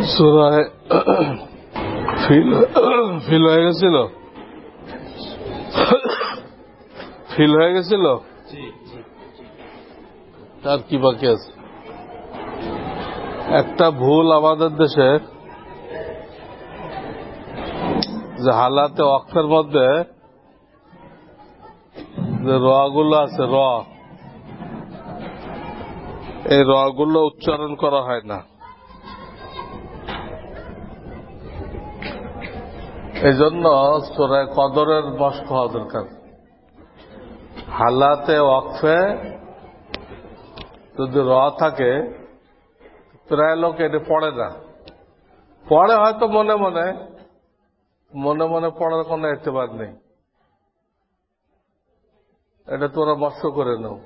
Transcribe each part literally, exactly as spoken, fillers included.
সূরায়ে feel feel হয়ে গেছিল feel হয়ে গেছিল তার কি বাকি আছে? একটা ভুল আমাদের দেশে যে হালাতে ওয়াকফের মধ্যে যে র গুলো আছে, র এই র গুলো উচ্চারণ করা হয় না। এই জন্য সূরা কদরের মশক হওয়া দরকার। হালাতে ওয়াকফে যদি র থাকে প্রায় লোক এটা পড়ে না, পড়ে হয়তো মনে মনে মনে মনে পড়ার কোনো এতেবাদ নেই। এটা তোরা মস্ক করে নাও।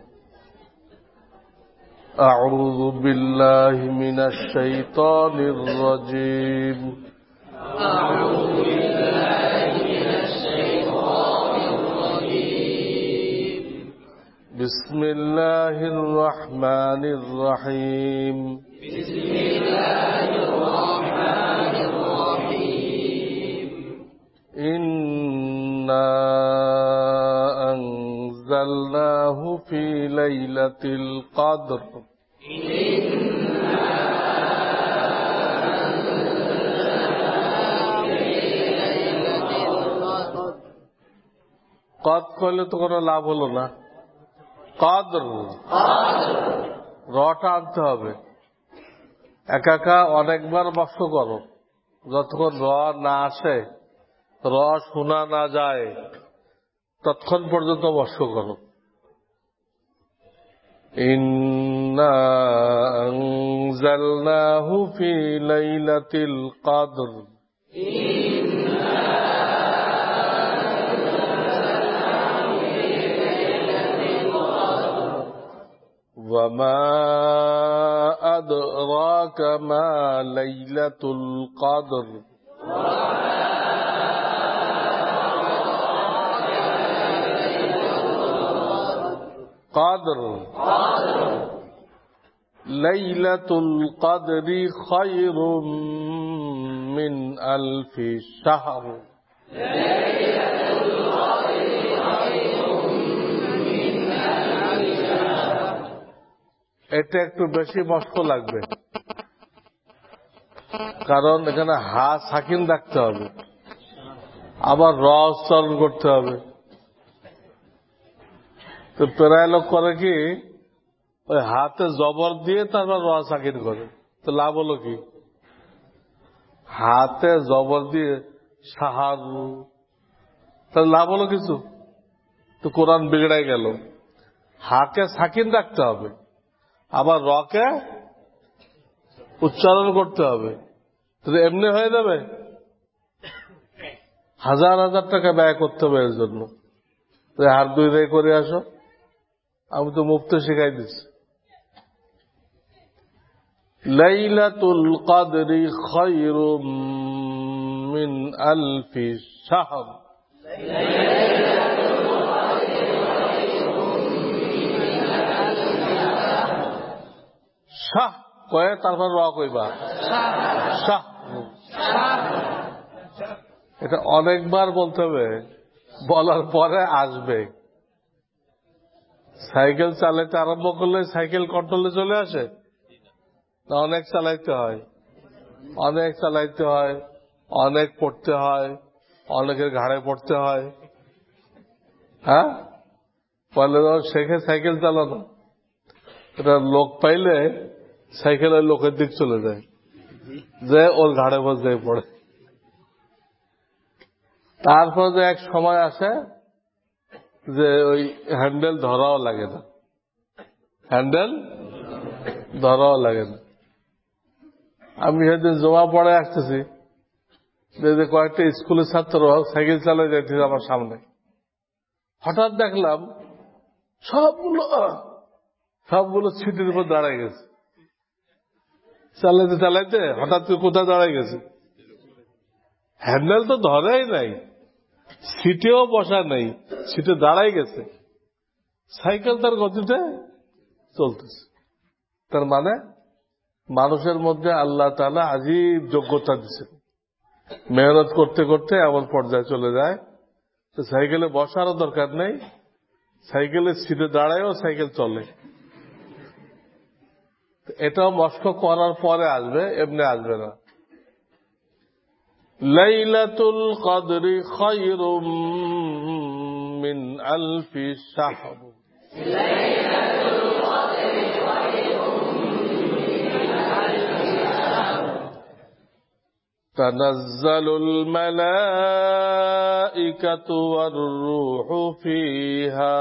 আউযু বিল্লাহি মিনাশ শাইতানির রাজীম। আউযু বিল্লাহি মিনাশ শাইতানির রাজীম। বিসমিল্লাহির রহমানির রহিম। বিসমিল্লাহির রহমানির রহিম। ইন্না আনজালনাহু ফি লাইলাতিল কদর। কদ করলে তো কোনো লাভ হলো না। কদর রটা আনতে হবে। একা একা অনেকবার মস্ক করো, যতক্ষণ র না আসে, র শোনা না যায় ততক্ষণ পর্যন্ত মস্ক করো। ইন্না আনজালনাহু ফি লাইলাতিল কদর। وما أدراك ما ليلة القدر قدر ليلة القدر خير من ألف شهر এটা একটু বেশি মস্ক লাগবে, কারণ এখানে হা সাকিন রাখতে হবে, আবার র উচ্চারণ করতে হবে। তো প্রায় লোক করে কি ওই হাতে জবর দিয়ে তারপর র সাকিন করে, তো লাভ হলো কি? হাতে জবর দিয়ে সাহারু, তার লাভ হলো কিছু? তো কোরআন বিগড়াই গেল। হাকে সাকিন রাখতে হবে, আবার রকে উচ্চারণ করতে হবে, তো এমনি হয়ে যাবে? হাজার হাজার টাকা ব্যয় করতে হবে এর জন্য। হাত দুই রে করে আসো, আমি তো মুফতি শিখাই দিচ্ছি। লাইলাতুল কদরি খায়রুম মিন আলফি শাহর। শাহ কয়ে তারপর র কইবা, শাহ। এটা অনেকবার বলতে হবে, বলার পরে আসবে। সাইকেল চালাইতে আরম্ভ করলে সাইকেল কন্ট্রোলে চলে আসে না? অনেক চালাইতে হয়, অনেক চালাইতে হয়, অনেক পড়তে হয়, অনেকের ঘাড়ে পড়তে হয়। হ্যাঁ, পরে যখন শেখে সাইকেল চালানো, এটা লোক পাইলে সাইকেলের লোকের দিক চলে যায়, যে ওর ঘাড়ে বসে পড়ে। তারপর যে এক সময় আসে যে ওই হ্যান্ডেল ধরাও লাগে না, হ্যান্ডেল ধরাও লাগে না। আমি সেদিন জমা পড়ে আসতেছি, যে কয়েকটা স্কুলের ছাত্র সাইকেল চালিয়ে যাইতেছে আমার সামনে। হঠাৎ দেখলাম সবগুলো সবগুলো সিটের উপর দাঁড়ায় গেছে। চালাইতে চালাইতে হঠাৎ কোথায় দাঁড়ায় গেছে? হ্যান্ডেল তো ধরেই নাই, সিটেও বসা নেই, সিটে দাঁড়াই গেছে। সাইকেল তার গতিতে চলতেছে। তার মানে মানুষের মধ্যে আল্লাহ তাআলা আজীব যোগ্যতা দিচ্ছেন, মেহনত করতে করতে এমন পর্যায়ে চলে যায় সাইকেলে বসারও দরকার নেই, সাইকেলের সিটে দাঁড়ায়ও সাইকেল চলে। এটাও মস্ক করার পরে আসবে, এমনি আসবে না। লাইলাতুল কদরি খায়রুম মিন আলফি শাহর, তানাজ্জালুল মালাইকাতু ওয়ার রূহু ফিহা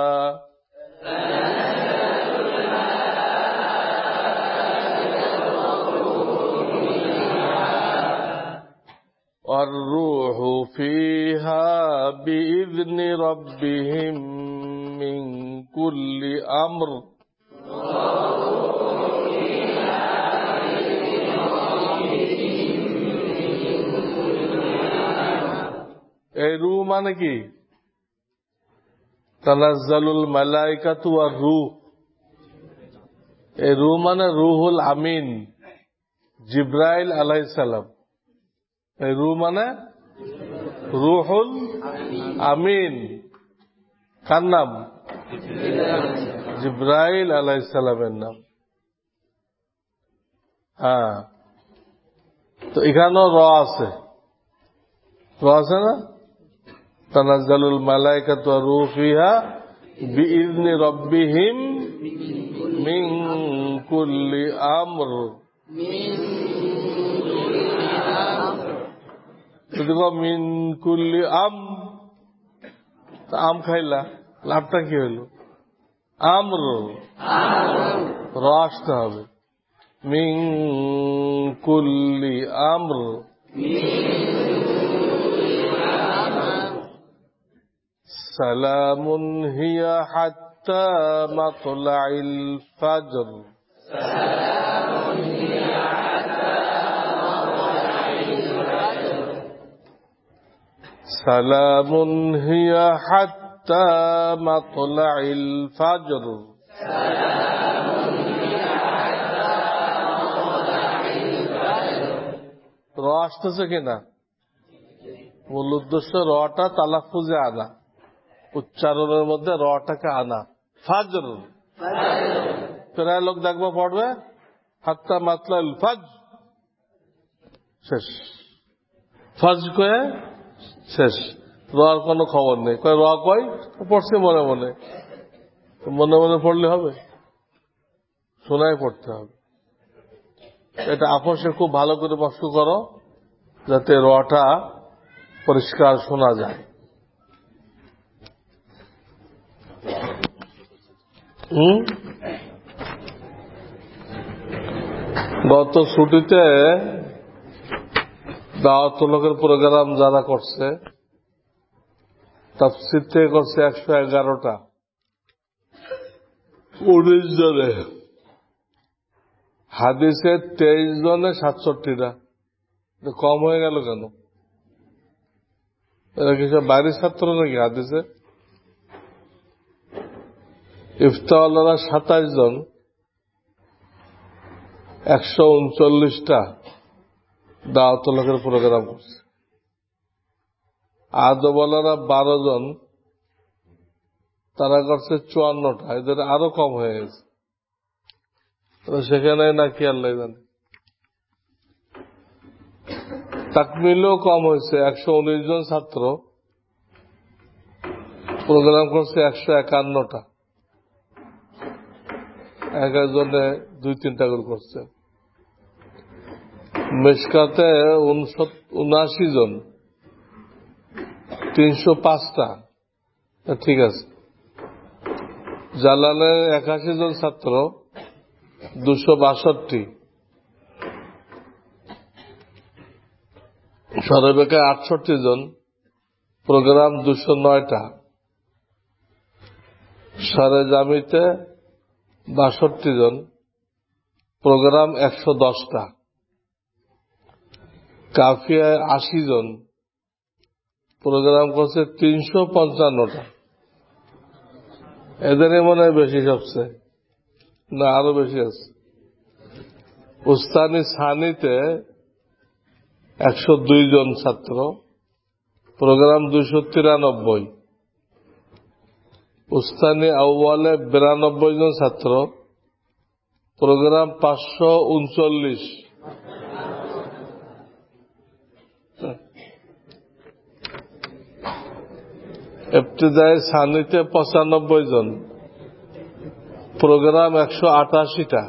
والروح فيها بإذن ربهم من كل أمر এই রূহ মানে কি? তানাজ্জালুল মালাইকাতু ওয়ার রূহ, এই রূহ মানে রুহুল আমিন, জিব্রাইল আলাইহিস সালাম। এই রূহ মানে রুহুল আমিন, কার নাম? জিব্রাইল আলাইহিস সালামের নাম। হ্যাঁ, তো এখানেও র আছে, র আছে না? তানাজ্জালুল মালাইকাতু ওয়ার রূহু ফিহা বিইذনি রাব্বিহিম মিন কুল্লি আমর। মিন কুল্লি আম, আম খাইলা, লাভটা কি হইল? আমর, র আসতে হবে। মিন কুল্লি আমর, সালামুন হিয়া হাত্তা মাতলাইল ফাজর। সালামুন হিয়া হাত্তা মাতলাইল ফাজর। র আসতেছে কিনা? মূল উদ্দেশ্য রটা তালাফুজে আনা, উচ্চারণের মধ্যে রটাকে আনা। ফাজর, প্রায় লোক দেখবো পড়বে হাত্তা মাতলাইল ফাজ, শেষ। ফাজ কয়ে শেষ, র আর কোনো খবর নেই। কয় র কয় পড়ছে মনে মনে, মনে মনে পড়লে হবে? শোনায় পড়তে হবে। এটা আপোষে খুব ভালো করে মস্ক করো, যাতে রটা পরিষ্কার শোনা যায়। হুম, গত ছুটিতে দাওয়াতুল্লাহের প্রোগ্রাম যারা করছে, তাফসীর থেকে করছে একশো এগারোটা, উনিশ জনে, হাদিসে তেইশ জনে সাতষট্টিটা। কম হয়ে গেল কেন? এরা কি সব বাইরের ছাত্র নাকি? হাদিসে ইফতাওয়ালারা সাতাইশ জন, একশো উনচল্লিশটা দাওয়াতুল্লাহের প্রোগ্রাম করছে। আদওয়ালারা বারো জন, তারা করছে চুয়ান্নটা। এদের আরো কম হয়ে গেছে, সেখানে নাকি আল্লাহ জানে। তাকমিলও কম হয়েছে, একশো উনিশ জন ছাত্র প্রোগ্রাম করছে একশো একান্নটা, এক একজনে দুই তিনটা করে করছে। মেশকাতে উনআশি জন, তিনশো পাঁচটা, ঠিক আছে। জালালে একাশি জন ছাত্র, দুশো বাষট্টি। সরেবেকায় আটষট্টি জন, প্রোগ্রাম দুশো নয়টা। সারে জামিতে বাষট্টি জন, প্রোগ্রাম একশো দশটা। কাফিয়ায় আশি জন, প্রোগ্রাম করছে তিনশো পঞ্চান্নটা। এদের মনে হয় বেশি সবচেয়ে, না আরো বেশি আছে। উস্তানি সানিতে একশো দুই জন ছাত্র, প্রোগ্রাম দুইশো তিরানব্বই। উস্তানি আউয়ালে বিরানব্বই জন ছাত্র, প্রোগ্রাম পাঁচশো উনচল্লিশ। ইবতিদায়ে সানিতে পঁচানব্বই জন, প্রোগ্রাম একশো আটাশিটা।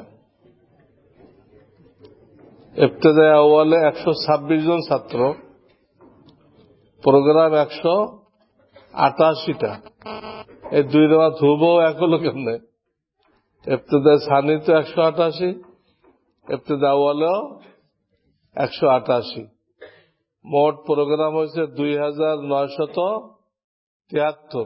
ইবতিদায়ে আউয়ালে একশো ছাব্বিশ জন ছাত্র, প্রোগ্রাম একশো আটাশিটা। এই দুই দেওয়া ধ্রুবও এক হলো কেমনে? ইবতিদায়ে সানিতে একশো আটাশি, ইবতিদায়ে আউয়ালেও একশো আটাশি। মোট প্রোগ্রাম হয়েছে দুই হাজার নয়শত তিয়াত্তর।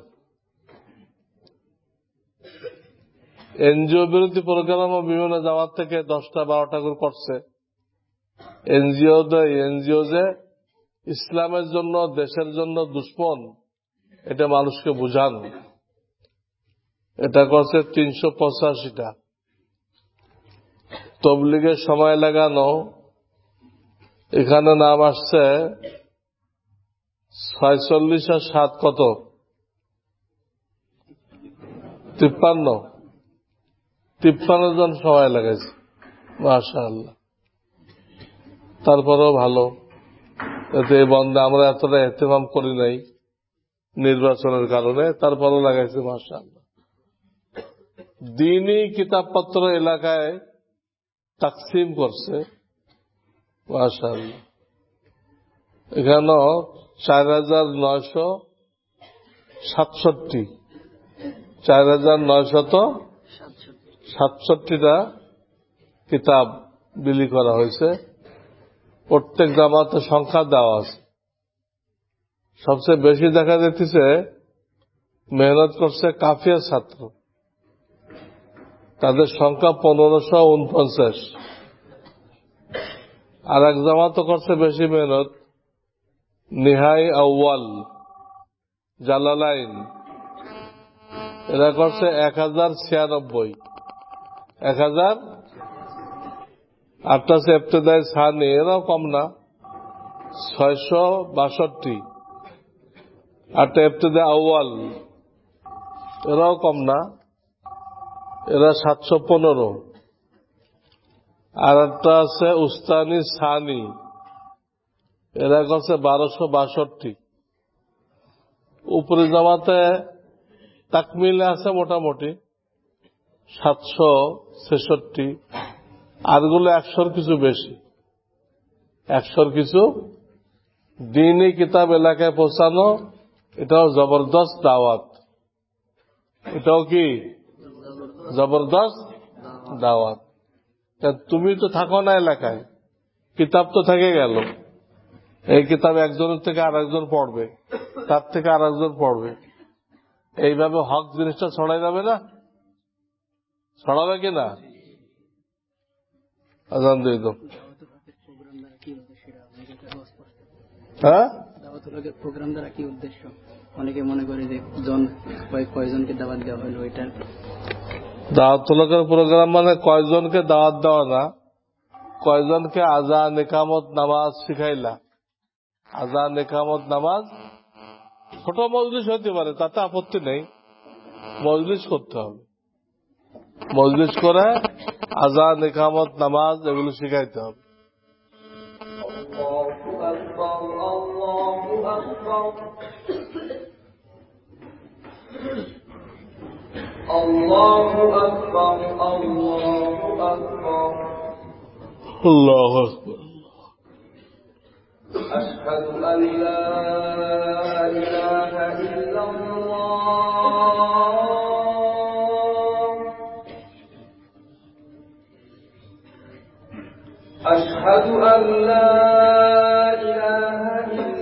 এনজিও বিরোধী প্রোগ্রামও বিভিন্ন জামাত থেকে দশটা বারোটা করে করছে। এনজিও এনজিও যে ইসলামের জন্য, দেশের জন্য দুশ্মন, এটা মানুষকে বুঝান। এটা করছে তিনশো পঁচাশিটা। তবলিগের সময় লাগানো, এখানে নাম আসছে ছয়চল্লিশ আর সাত কত? তিপ্পান্ন। তিপ্পান্ন জন সময় লাগাইছে, মাশাআল্লাহ। তারপরেও ভালো, এতে এই বন্ধে আমরা এতটা এহতেমাম করি নাই নির্বাচনের কারণে, তারপরও লাগাইছে, মাশাআল্লাহ। দ্বীনি কিতাবপত্র এলাকায় তাকসিম করছে, মাশাআল্লাহ। এখানেও চার হাজার নয়শো সাতষট্টি চার হাজার নয়শত সাতষট্টিটা কিতাব বিলি করা হয়েছে। প্রত্যেক জামাতে সংখ্যা দেওয়া আছে। সবচেয়ে বেশি দেখা যাচ্ছে মেহনত করছে কাফিয়া ছাত্র, তাদের সংখ্যা পনেরোশো উনপঞ্চাশ। আর এক জামাতও করছে বেশি মেহনত, নিহাই আউয়াল জালালাইন, এরা করছে এক হাজার ছিয়ানব্বই এক হাজার আটটা ইবতিদায়ে সানি, এরাও কম না, ছয়শো বাষট্টি। আটটা ইবতিদায়ে আউয়াল, এরাও কম না, এরা সাতশো পনেরো। আর একটা আছে উস্তানি সানি, এরা করছে বারোশো বাষট্টি। উপরে জামাতে তাকমিলে আছে মোটামুটি সাতশো ছেষট্টি। আরগুলো একশোর কিছু বেশি, একশোর কিছু। দ্বীনি কিতাব এলাকায় পৌঁছানো, এটাও জবরদস্ত দাওয়াত। এটাও কি জবরদস্ত দাওয়াত। তুমি তো থাকো না এলাকায়, কিতাব তো থেকে গেল। এই কিতাব একজনের থেকে আর একজন পড়বে, তার থেকে আর একজন পড়বে, এইভাবে হক জিনিসটা ছড়াই যাবে না? ছড়াবে কিনা? আজান দিয়ে দাও। হ্যাঁ, প্রোগ্রাম দ্বারা কি উদ্দেশ্য? অনেকে মনে করে যে জন কয়জনকে দাওয়াত দেওয়া হলো, এটা দাওয়াতুল্লাহের প্রোগ্রাম মানে কয়জনকে দাওয়াত দেওয়া না, কয়জনকে আযান ইকামত নামাজ শিখাইলা। আযান ইকামত নামাজ ছোট মজলিস হতে পারে, তাতে আপত্তি নেই, মজলিস করতে হবে। মজলিস করে আযান ইকামত নামাজ এগুলো শিখাইতে হবে। আল্লাহু আকবার, আল্লাহু আকবার, আল্লাহু আকবার। আশহাদু আল্লা ইলাহা ইল্লাল্লাহ, আশহাদু আল্লা ইলাহা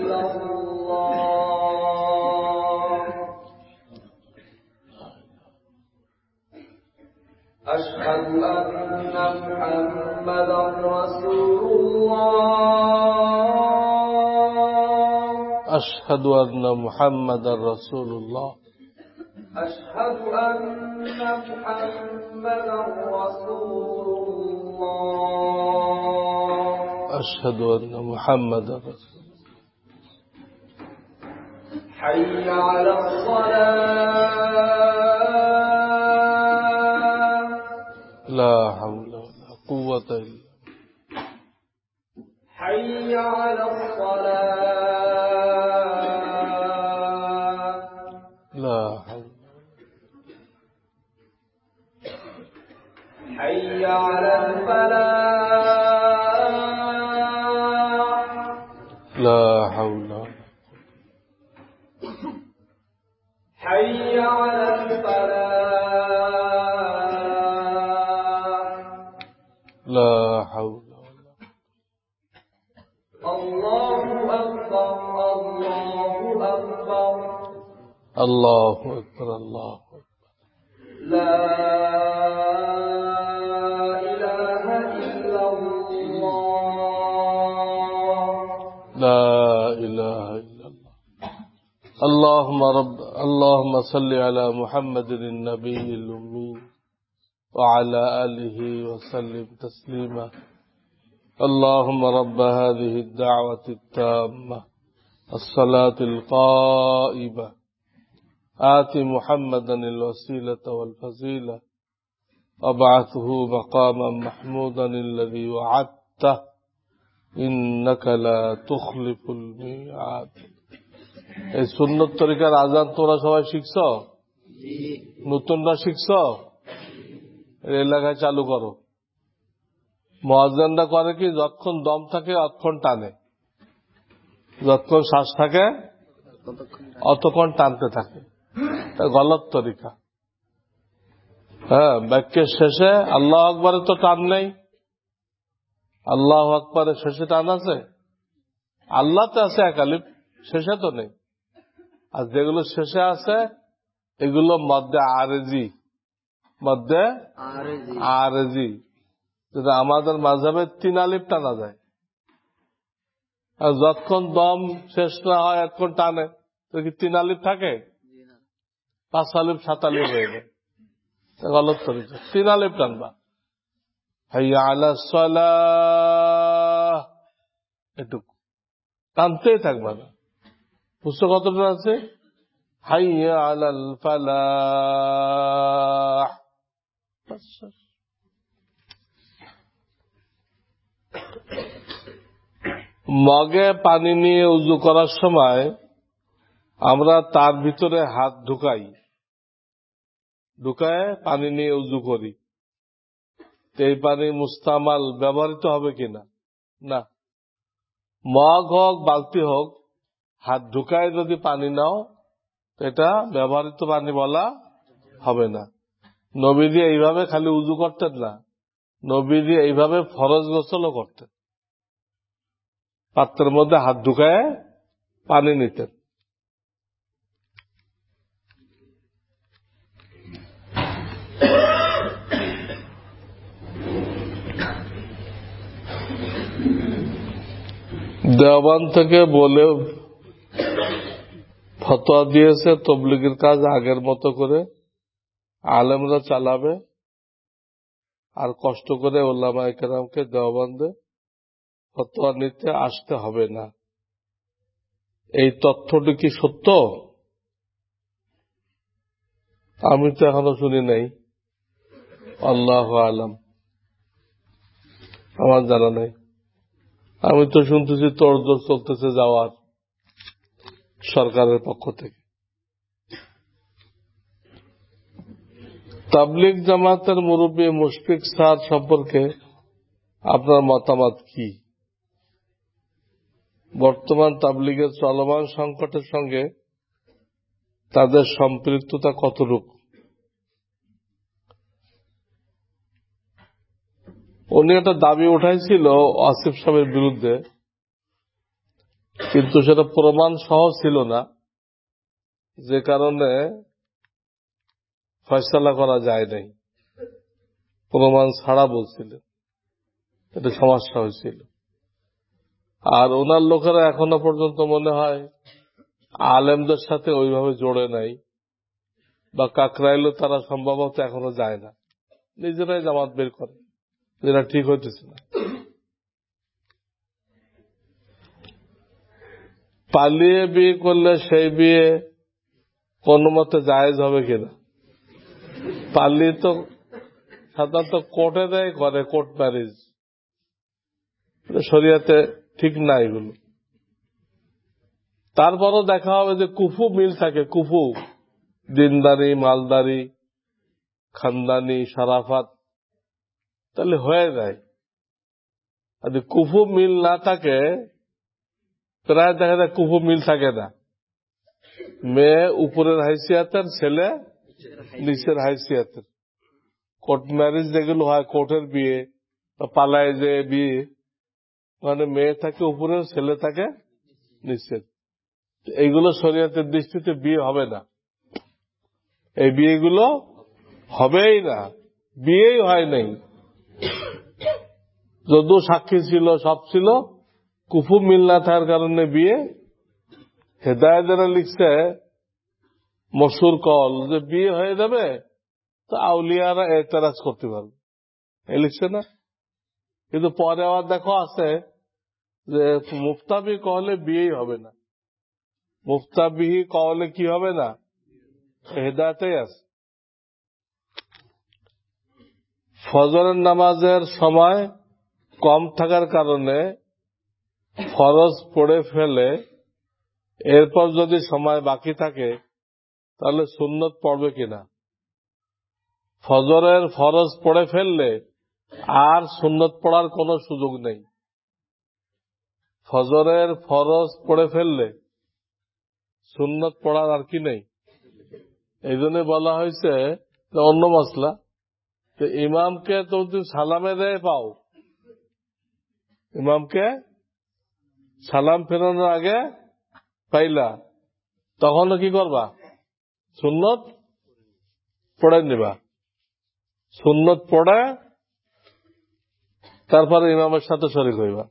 ইল্লাল্লাহ, আশহাদু আন্না মুহাম্মাদার রাসূলুল্লাহ, আশহাদু আন্না মুহাম্মাদার রাসূলুল্লাহ, আশহাদু আন্না মুহাম্মাদার রাসূলুল্লাহ। الله أشهد أن محمدا رسول الله حي على الصلاة لا حول ولا قوة إلا بالله حي على الصلاة لا حول حي على الفلاح لا حول ولا حي على الفلاح لا حول ولا الله أكبر الله أكبر الله أكبر الله أكبر لا إله إلا الله لا إله إلا الله اللهم رب اللهم صل على محمد النبي الأمي وعلى آله وسلم تسليما اللهم رب هذه الدعوة التامة الصلاة القائمة آت محمدا الوسيلة والفضيلة وابعثه مقاما محمودا الذي وعدته إنك لا تخلف الميعاد এই সুন্নত তরিকার আযান তোমরা সবাই শিখছো? নতুনরা শিখছো? এর এলাকায় চালু করো। মুয়াজ্জিনরা করে কি, যতক্ষণ দম থাকে অতক্ষণ টানে, যতক্ষণ শ্বাস থাকে অতক্ষণ টানতে থাকে। এটা গলত তরিকা। হ্যাঁ, বাক্যের শেষে আল্লাহু আকবারে তো টান নেই। আল্লাহু আকবারের শেষে টান আছে? আল্লাহতে আছে এক আলিফ, শেষে তো নেই। আর যেগুলো শেষে আছে এগুলো মধ্যে আরেজি, মধ্যে আরেজি, যেটা আমাদের মাযহাবে তিন আলিফ টানা যায়। আর যতক্ষণ দম শেষ না হয় এতক্ষণ টানে, তো কি তিন আলিফ থাকে? পাঁচ আলিফ সাত আলিফ হয়ে যায়। গলত তরিকা। তিন আলিফ টানবা। হাইয়া আলাস সালাহ, এটুকু টানতেই থাকবা না। বুঝছো কতটা আছে? হাইয়া আলাল ফালাহ। মগে পানি নিয়ে উযু করার সময় আমরা তার ভিতরে হাত ঢুকাই, ঢুকায় পানি নিয়ে উযু করি। এই পানি মুস্তামাল ব্যবহৃত হবে কিনা? না। মগ হোক বালতি হোক, হাত ঢুকায় যদি পানি নাও, এটা ব্যবহৃত পানি বলা হবে না। নবীজি এইভাবে খালি উযু করতেন না, নবীজি এইভাবে ফরজ গোসলও করতেন। পাত্রের মধ্যে হাত ঢুকায় পানি নিতেন। দেওবন্দ থেকে বলে ফতোয়া দিয়েছে তাবলীগের কাজ আগের মতো করে আলেমরা চালাবে, আর কষ্ট করে উলামায়ে কেরামকে দেওবন্দে ফতোয়া নিতে আসতে হবে না। এই তথ্যটি কি সত্য? আমি তো এখনো শুনি নাই, আল্লাহু আলাম, আমার জানা নাই। আমি তো শুনতেছি তোড়জোড় চলতেছে যাওয়ার সরকারের পক্ষ থেকে। তাবলীগ জামাতের মুরব্বী মুশফিক স্যার সম্পর্কে আপনার মতামত কি? বর্তমান তাবলীগের চলমান সংকটের সঙ্গে তাদের সম্পৃক্ততা কতটুকু? উনি একটা দাবি উঠাইছিল আসিফ সাহেবের বিরুদ্ধে, কিন্তু সেটা প্রমাণ সহ ছিল না, যে কারণে ফয়সালা করা যায় নাই। প্রমাণ ছাড়া বলছিলেন, এটা সমস্যা হয়েছিল। আর ওনার লোকেরা এখনো পর্যন্ত মনে হয় আলেমদের সাথে ওইভাবে জোড়ে নাই, বা কাকরাইলেও তারা সম্ভবত এখনো যায় না, নিজেরাই জামাত বের করে। যেটা ঠিক হইতেছে না। পালিয়ে বিয়ে করলে সেই বিয়ে কোন মতে জায়েজ হবে কিনা? পালিয়ে তো সাধারণত কোর্টে দেয় করে, কোর্ট ম্যারেজ, শরিয়াতে ঠিক না এগুলো। তারপরও দেখা হবে যে কুফু মিল থাকে, কুফু দিনদারি, মালদারি, খানদানি, শারাফাত, তাহলে হয়ে যায়। আর কুফু মিল না থাকে, প্রায় দেখা যায় কুফু মিল থাকে না। মেয়ে উপরের হাইসিয়াতের, ছেলে নিচের হাইসিয়াতের। কোর্ট ম্যারেজ যেগুলো হয়, কোর্টের বিয়ে, পালায় যে বিয়ে, মানে মেয়ে থাকে উপরের, ছেলে থাকে নিচের, এইগুলো শরীয়তের দৃষ্টিতে বিয়ে হবে না। এই বিয়েগুলো হবেই না, বিয়েই হয় নাই। যদিও সাক্ষী ছিল, সব ছিল, কুফু মিল না থাকার কারণে বিয়ে। হেদায়েত যারা লিখছে মশহুর কল যে বিয়ে হয়ে যাবে তো আউলিয়ারা এতরাজ করতে পারবে, এই লিখছে না। কিন্তু পরে আবার দেখো আছে যে মুফতাবি কহলে বিয়েই হবে না, মুফতাবিহি কহলে কি হবে না, হেদায়েতেই আছে। ফজরের নামাজের সময় কম থাকার কারণে ফরজ পড়ে ফেলে এরপর যদি সময় বাকি থাকে তাহলে সুন্নত পড়বে কিনা? ফজরের ফরজ পড়ে ফেললে আর সুন্নত পড়ার কোনো সুযোগ নেই। ফজরের ফরজ পড়ে ফেললে সুন্নত পড়ার আর কি নেই। এই জন্য বলা হয়েছে অন্য মশলা, ইমামকে তো তুমি সালামে দেয় পাও, ইমামকে সালাম ফেরানোর আগে পাইলা, তখনও কি করবা? সুন্নত পড়ে নিবা। সুন্নত পড়ে তারপরে ইমামের সাথে শরীক হইবা।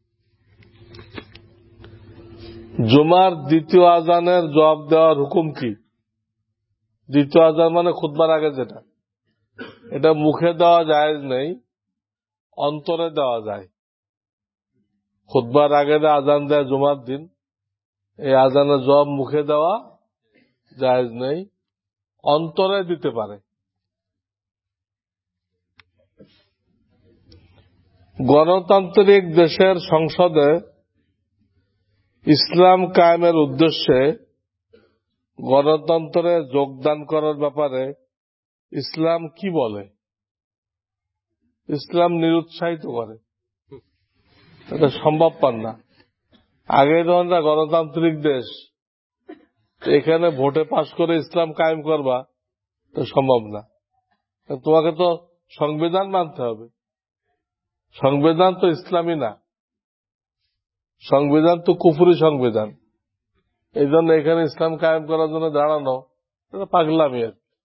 জুমার দ্বিতীয় আজানের জবাব দেওয়ার হুকুম কি? দ্বিতীয় আজান মানে খুতবার আগে যেটা, এটা মুখে দেওয়া জায়েজ নেই, অন্তরে দেওয়া যায়। খুতবার আগে আজান দেয় জুমার দিন, এই আজানের জবাব মুখে দেওয়া জায়েজ নেই, অন্তরে দিতে পারে। গণতান্ত্রিক দেশের সংসদে ইসলাম কায়েমের উদ্দেশ্যে গণতন্ত্রে যোগদান করার ব্যাপারে ইসলাম কি বলে? ইসলাম নিরুৎসাহিত করে, এটা সম্ভব পান না। আগে যখন গণতান্ত্রিক দেশ, এখানে ভোটে পাশ করে ইসলাম কায়েম করবা তো সম্ভব না। তোমাকে তো সংবিধান মানতে হবে, সংবিধান তো ইসলামী না, সংবিধান তো কুফরি সংবিধান। এই জন্য এখানে ইসলাম কায়েম করার জন্য দাঁড়ানো এটা পাগলামি।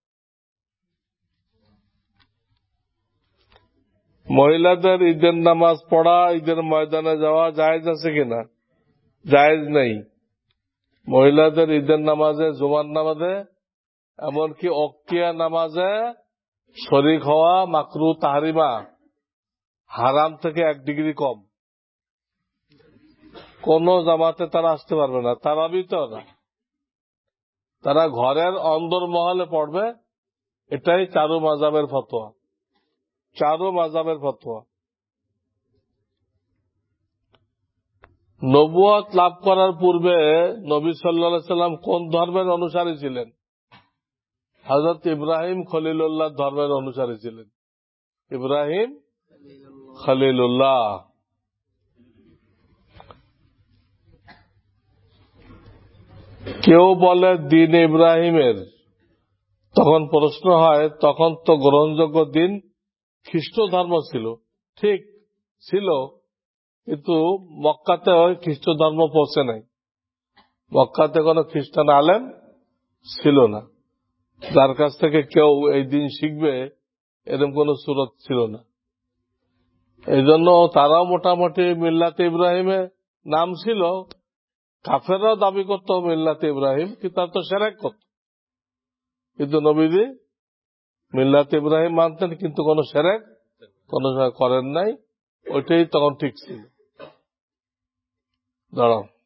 মহিলাদের ঈদের নামাজ পড়া, ঈদের ময়দানে যাওয়া জায়েজ আছে কিনা? জায়েজ নেই। মহিলাদের ঈদের নামাজে, জুমার নামাজে, এমনকি অক্তিয়া নামাজে শরীক হওয়া মাকরু তাহরিমা, হারাম থেকে এক ডিগ্রি কম। কোন জামাতে তারা আসতে পারবে না, তারাবি তো না, তারা ঘরের অন্দর মহলে পড়বে। এটাই চারু মাযহাবের ফতোয়া, চারু মাযহাবের ফতোয়া। নবুয়ত লাভ করার পূর্বে নবী সাল্লাল্লাহু আলাইহি সাল্লাম কোন ধর্মের অনুসারী ছিলেন? হযরত ইব্রাহিম খলিলুল্লাহ ধর্মের অনুসারী ছিলেন। ইব্রাহিম খলিলুল্লাহ। কেউ বলে দিন ইব্রাহিমের, তখন প্রশ্ন হয় তখন তো গ্রহণযোগ্য দিন খ্রিস্ট ধর্ম ছিল। ঠিক ছিল, কিন্তু মক্কাতে খ্রিস্ট ধর্ম পৌঁছে নাই। মক্কাতে কোন খ্রিস্টান আলেম ছিল না, যার কাছ থেকে কেউ এই দিন শিখবে এরকম কোন সুরত ছিল না। এই জন্য তারাও মোটামুটি মিল্লাতে ইব্রাহিমে নাম ছিল। কাফেররাও দাবি করত মিল্লাতে ইব্রাহিম, কিন্তু তার তো শিরক করত। কিন্তু নবীজি মিল্লাতে ইব্রাহিম মানতেন, কিন্তু কোন শিরক কোন সময় করেন নাই, ওইটাই তখন ঠিক ছিল। দাঁড়াও।